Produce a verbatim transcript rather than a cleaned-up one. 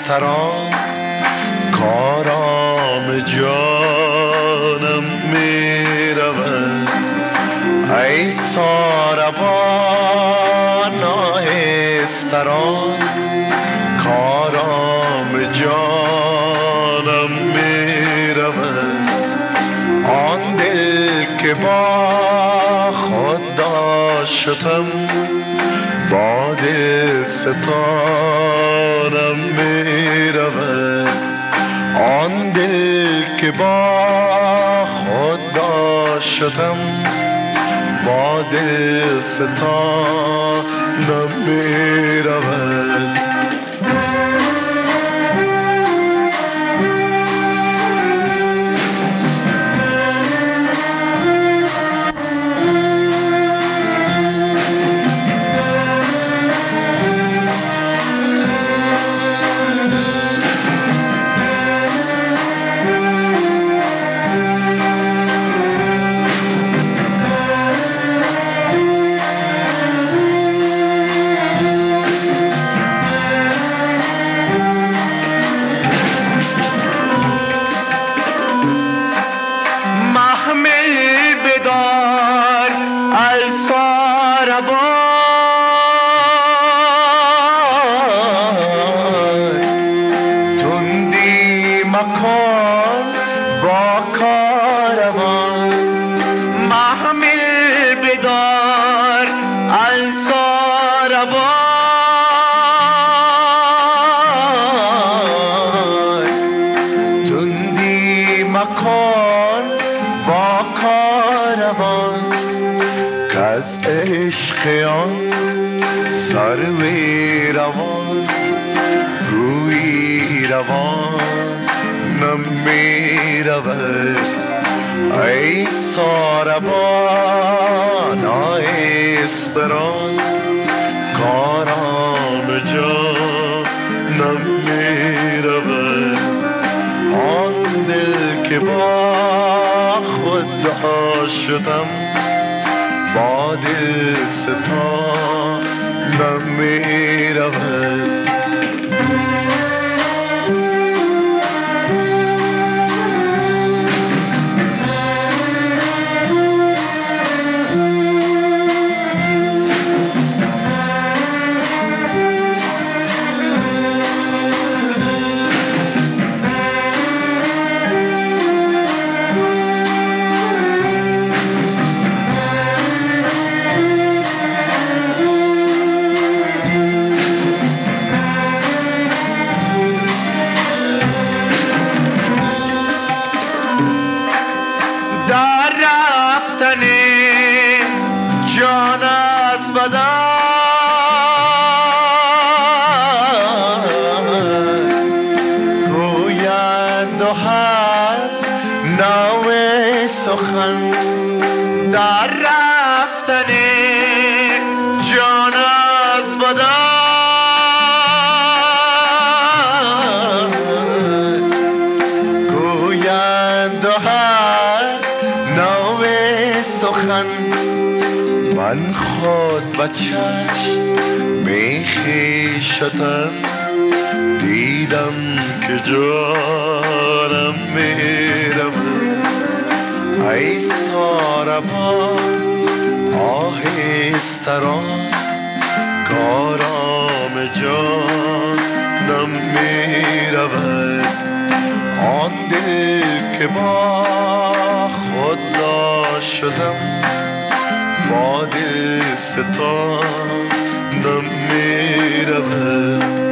سران کارام جانم می رود. ای ساربان آهستران کارام جانم می رود. آن دل که با خود داشتم با دل ستانم می رود. آن دل که با خود داشتم با دل ستانم می رود. تندی مکن با کاروان محمل بدار الساربان. تندی مکن با کاروان کز عشق آن سروی روان روی روان نمی رود. ای ساربان آهستران کارام جانم می رود. آن دل که با خود داشتم با دل ستانم می رود. در رفتن جان از بدن گویند و هر نوع سخن. در رفتن جان از بدن گویند و هر نوع سخن. من خود بچشم می خویشتن دیدم که جانم می رود. ای ساربان آهستران کارام جانم می رود. آن دل که با خود داشتم با دل ستانم می رود.